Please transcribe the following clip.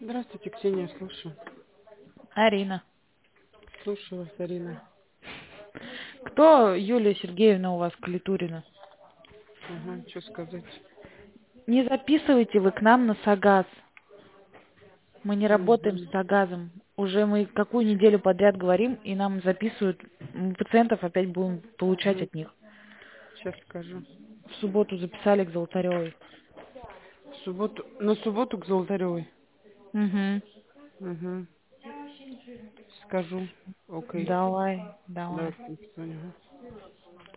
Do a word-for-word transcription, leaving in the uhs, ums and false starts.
Здравствуйте, Ксения, слушаю. Арина. Слушаю вас, Арина. Кто Юлия Сергеевна у вас Калитурина? Ага, что сказать? Не записывайте вы к нам на Сагаз. Мы не работаем Угу. с Сагазом. Уже мы какую неделю подряд говорим, и нам записывают. Мы пациентов опять будем получать Угу. от них. Сейчас скажу. В субботу записали к Золотаревой. В субботу, на субботу к Золотаревой. Угу. Угу. Скажу. Окей. Давай, давай. Давай, Ксения. Ага.